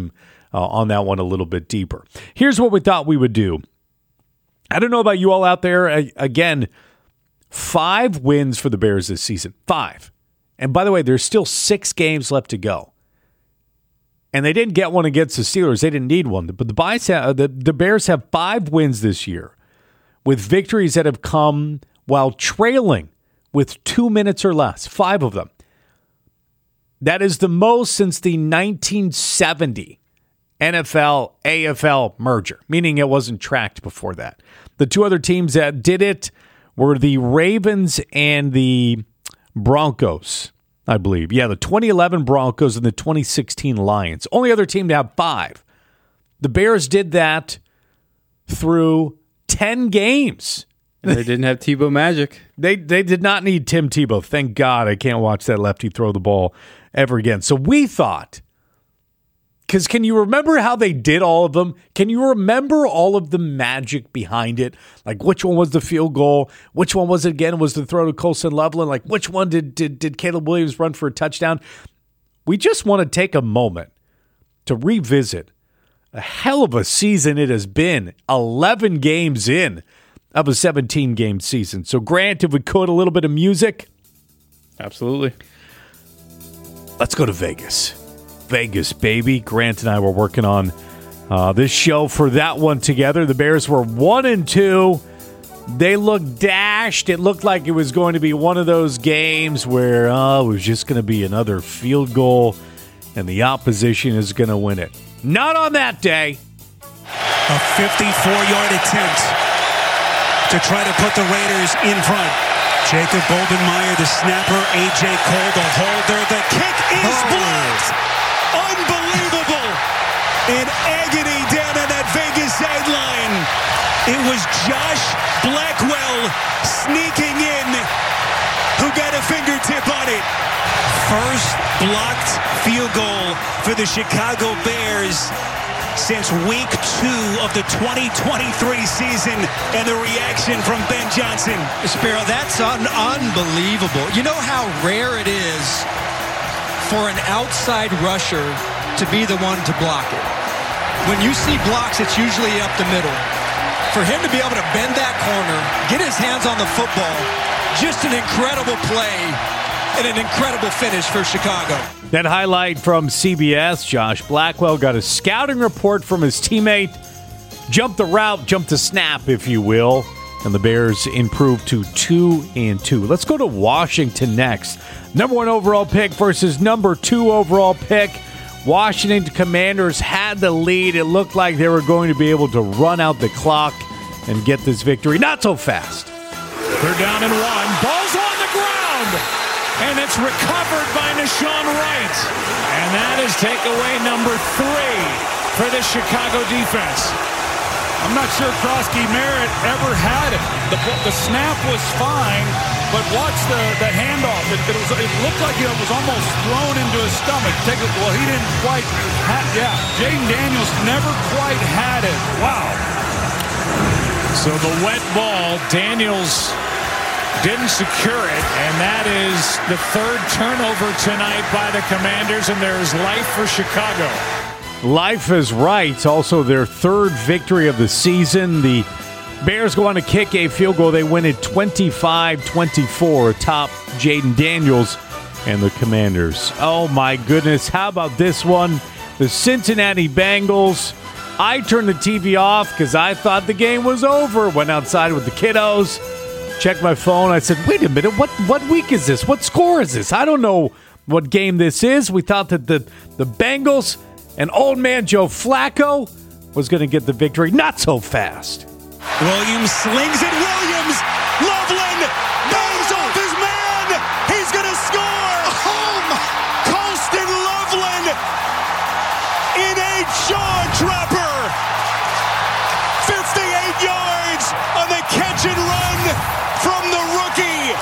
uh, on that one a little bit deeper. Here's what we thought we would do. I don't know about you all out there. I, again, five wins for the Bears this season. Five. And by the way, there's still six games left to go. And they didn't get one against the Steelers. They didn't need one. But the, Bias have, the, the Bears have five wins this year with victories that have come while trailing with two minutes or less. Five of them. That is the most since the nineteen seventy N F L A F L merger, meaning it wasn't tracked before that. The two other teams that did it were the Ravens and the Broncos, I believe. Yeah, the twenty eleven Broncos and the twenty sixteen Lions. Only other team to have five. The Bears did that through ten games. They didn't have Tebow magic. They they did not need Tim Tebow. Thank God I can't watch that lefty throw the ball ever again. So we thought, because can you remember how they did all of them? Can you remember all of the magic behind it? Like which one was the field goal? Which one was it again? Was the throw to Colson Loveland? Like which one did, did, did Caleb Williams run for a touchdown? We just want to take a moment to revisit a hell of a season it has been. eleven games in of a seventeen-game season. So Grant, if we could, a little bit of music. Absolutely. Let's go to Vegas. Vegas, baby. Grant and I were working on uh, this show for that one together. The Bears were one and two. They looked dashed. It looked like it was going to be one of those games where uh, it was just going to be another field goal and the opposition is going to win it. Not on that day. A fifty-four-yard attempt to try to put the Raiders in front. Jacob Goldenmeyer, the snapper. A J Cole, the holder. The kick is blocked. Unbelievable. In agony down on that Vegas sideline. It was Josh Blackwell sneaking in who got a fingertip on it. First blocked field goal for the Chicago Bears since week two of the twenty twenty-three season, and the reaction from Ben Johnson. Sparrow, that's un- unbelievable. You know how rare it is for an outside rusher to be the one to block it. When you see blocks, it's usually up the middle. For him to be able to bend that corner, get his hands on the football, just an incredible play and an incredible finish for Chicago. That highlight from C B S, Josh Blackwell got a scouting report from his teammate, jumped the route, jumped the snap, if you will, and the Bears improved to two and two. Let's go to Washington next. Number one overall pick versus number two overall pick. Washington Commanders had the lead. It looked like they were going to be able to run out the clock and get this victory. Not so fast. They're down and one. Ball's on the ground. And it's recovered by Nashawn Wright. And that is takeaway number three for the Chicago defense. I'm not sure Krosky Merritt ever had it. The, the snap was fine, but watch the, the handoff. It, it, was, it looked like it was almost thrown into his stomach. Take a, well, he didn't quite have, yeah, Jaden Daniels never quite had it. Wow. So the wet ball, Daniels didn't secure it, and that is the third turnover tonight by the Commanders, and there is life for Chicago. Life is right. Also their third victory of the season. The Bears go on to kick a field goal. They win it twenty-five twenty-four atop Jaden Daniels and the Commanders. Oh, my goodness. How about this one? The Cincinnati Bengals. I turned the T V off because I thought the game was over. Went outside with the kiddos. Checked my phone. I said, wait a minute. What what week is this? What score is this? I don't know what game this is. We thought that the, the Bengals and old man Joe Flacco was going to get the victory. Not so fast. Williams slings it. Williams. Loveland bangs off his man. He's going to score. Home. Colston Loveland in a jaw dropper. fifty-eight yards on the catch and run from the rookie.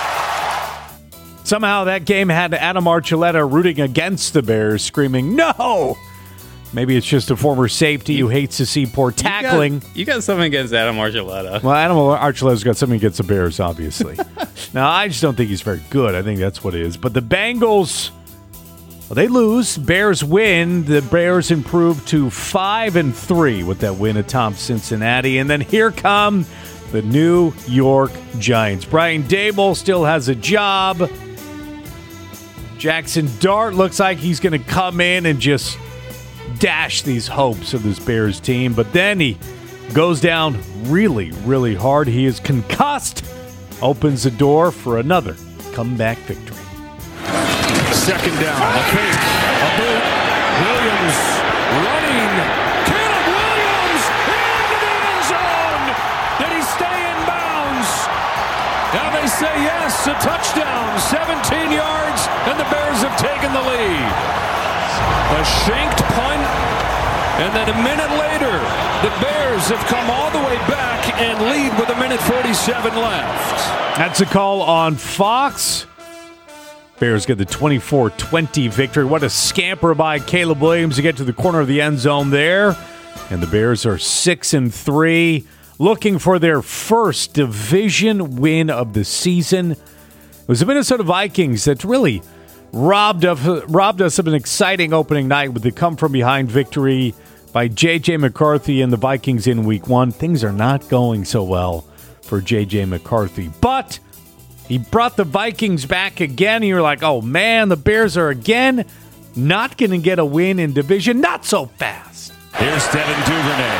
Somehow that game had Adam Archuleta rooting against the Bears, screaming, no! Maybe it's just a former safety who hates to see poor tackling. You got, you got something against Adam Archuleta. Well, Adam Archuleta's got something against the Bears, obviously. Now, I just don't think he's very good. I think that's what it is. But the Bengals, Well, they lose. Bears win. The Bears improve to five and three with that win atop Cincinnati. And then here come the New York Giants. Brian Daboll still has a job. Jackson Dart looks like he's going to come in and just dash these hopes of this Bears team. But then he goes down really, really hard. He is concussed. Opens the door for another comeback victory. Second down, a fake, a boot, Williams running, Caleb Williams into the end zone. Did he stay in bounds? Now they say yes, a touchdown, seventeen yards, and the Bears have taken the lead. A shanked punt, and then a minute later, the Bears have come all the way back and lead with a minute forty-seven left. That's a call on Fox. Bears get the twenty-four twenty victory. What a scamper by Caleb Williams to get to the corner of the end zone there. And the Bears are six and three, looking for their first division win of the season. It was the Minnesota Vikings that really robbed of robbed us of an exciting opening night with the come-from-behind victory by J J. McCarthy and the Vikings in week one. Things are not going so well for J J. McCarthy. But he brought the Vikings back again. And you're like, oh, man, the Bears are again not going to get a win in division. Not so fast. Here's Devin Duvernay.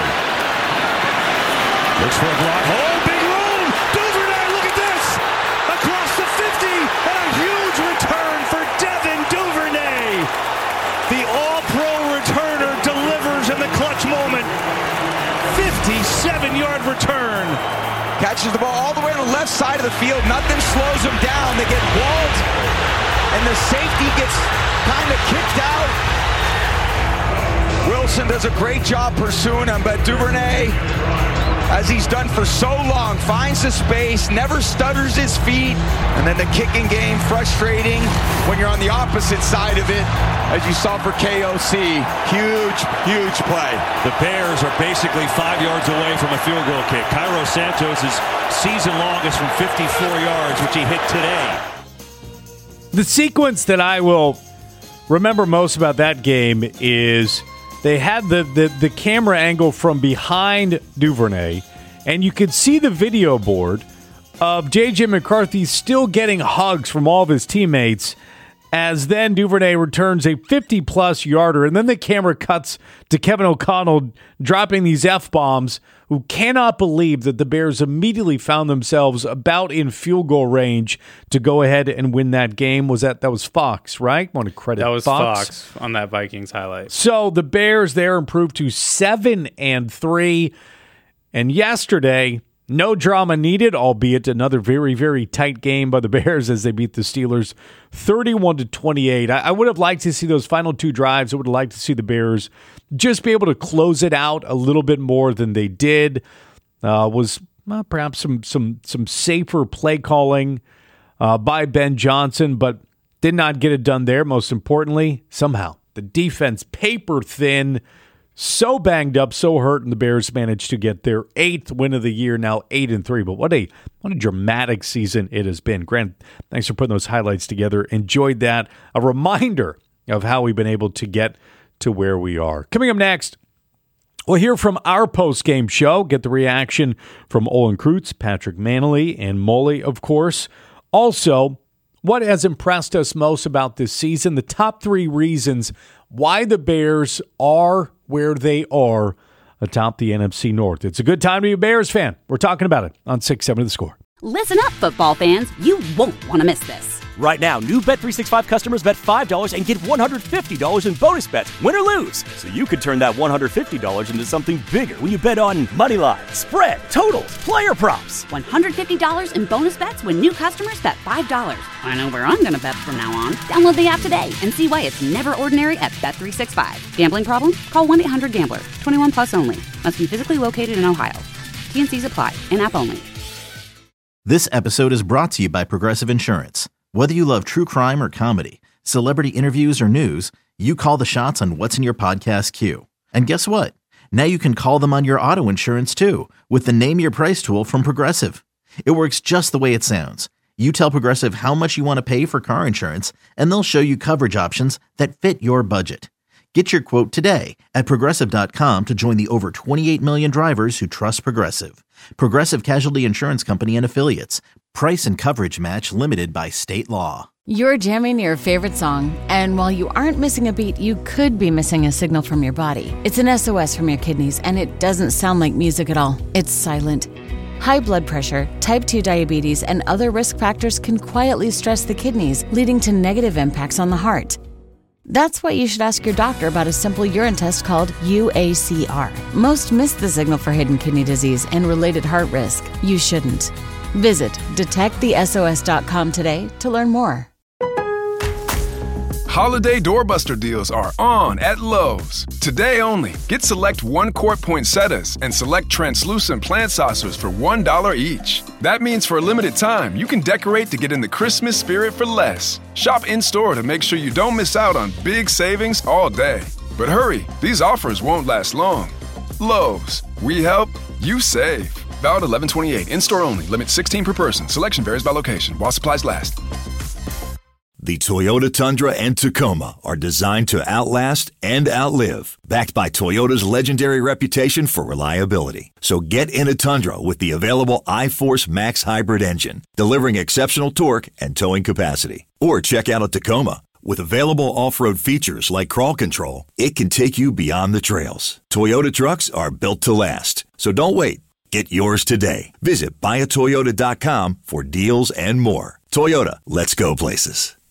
Looks for a block. Oh, big room. Duvernay, look at this. Across the fifty. And a huge return for Devin Duvernay. The all-pro returner delivers in the clutch moment. fifty-seven-yard return. Catches the ball all the way on the left side of the field. Nothing slows them down. They get walled, and the safety gets kind of kicked out. Wilson does a great job pursuing him, but Duvernay, as he's done for so long, finds the space, never stutters his feet, and then the kicking game, frustrating when you're on the opposite side of it, as you saw for K O C. Huge, huge play. The Bears are basically five yards away from a field goal kick. Cairo Santos is season longest from fifty-four yards, which he hit today. The sequence that I will remember most about that game is they had the, the, the camera angle from behind Duvernay, and you could see the video board of J J. McCarthy still getting hugs from all of his teammates as then Duvernay returns a fifty-plus yarder, and then the camera cuts to Kevin O'Connell dropping these F-bombs, who cannot believe that the Bears immediately found themselves about in field goal range to go ahead and win that game. Was that that was Fox, right? I want to credit That was Fox. Fox on that Vikings highlight. So the Bears there improved to seven and three, and yesterday, no drama needed, albeit another very, very tight game by the Bears as they beat the Steelers thirty-one to twenty-eight. I, I would have liked to see those final two drives. I would have liked to see the Bears just be able to close it out a little bit more than they did. Uh, was well, perhaps some some some safer play calling uh, by Ben Johnson, but did not get it done there. Most importantly, somehow the defense paper thin. So banged up, so hurt, and the Bears managed to get their eighth win of the year, now eight and three. But what a what a dramatic season it has been. Grant, thanks for putting those highlights together. Enjoyed that. A reminder of how we've been able to get to where we are. Coming up next, we'll hear from our post-game show. Get the reaction from Olin Kreutz, Patrick Manley, and Molly, of course. Also, what has impressed us most about this season? The top three reasons why the Bears are where they are atop the N F C North. It's a good time to be a Bears fan. We're talking about it on six seventy The Score. Listen up, football fans. You won't want to miss this. Right now, new Bet three sixty-five customers bet five dollars and get one hundred fifty dollars in bonus bets, win or lose. So you could turn that one hundred fifty dollars into something bigger when you bet on money line, spread, totals, player props. one hundred fifty dollars in bonus bets when new customers bet five dollars. I know where I'm going to bet from now on. Download the app today and see why it's never ordinary at Bet three sixty-five. Gambling problem? Call one eight hundred gambler. twenty-one plus only. Must be physically located in Ohio. T N Cs apply. In-app only. This episode is brought to you by Progressive Insurance. Whether you love true crime or comedy, celebrity interviews or news, you call the shots on what's in your podcast queue. And guess what? Now you can call them on your auto insurance too with the Name Your Price tool from Progressive. It works just the way it sounds. You tell Progressive how much you want to pay for car insurance, and they'll show you coverage options that fit your budget. Get your quote today at Progressive dot com to join the over twenty-eight million drivers who trust Progressive. Progressive Casualty Insurance Company and Affiliates. Price and coverage match limited by state law. You're jamming your favorite song, and while you aren't missing a beat, you could be missing a signal from your body. It's an S O S from your kidneys, and it doesn't sound like music at all. It's silent. High blood pressure, type two diabetes, and other risk factors can quietly stress the kidneys, leading to negative impacts on the heart. That's why you should ask your doctor about a simple urine test called U A C R. Most miss the signal for hidden kidney disease and related heart risk. You shouldn't. Visit detect the S O S dot com today to learn more. Holiday doorbuster deals are on at Lowe's. Today only, get select one-quart poinsettias and select translucent plant saucers for one dollar each. That means for a limited time, you can decorate to get in the Christmas spirit for less. Shop in-store to make sure you don't miss out on big savings all day. But hurry, these offers won't last long. Lowe's, we help, you save. Valid eleven twenty-eight, in-store only, limit sixteen per person. Selection varies by location, while supplies last. The Toyota Tundra and Tacoma are designed to outlast and outlive, backed by Toyota's legendary reputation for reliability. So get in a Tundra with the available iForce Max hybrid engine, delivering exceptional torque and towing capacity. Or check out a Tacoma. With available off-road features like crawl control, it can take you beyond the trails. Toyota trucks are built to last, so don't wait. Get yours today. Visit buy a toyota dot com for deals and more. Toyota, let's go places.